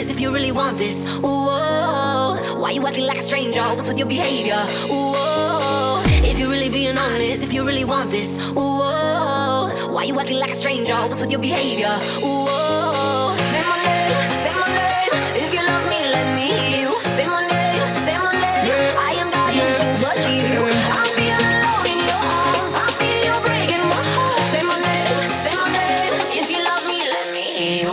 honest, if you really want this, ooh, oh, why you acting like a stranger? What's with your behavior? Ooh, oh, if you're really being honest, if you really want this, ooh, oh, why you acting like a stranger? What's with your behavior? Ooh, oh,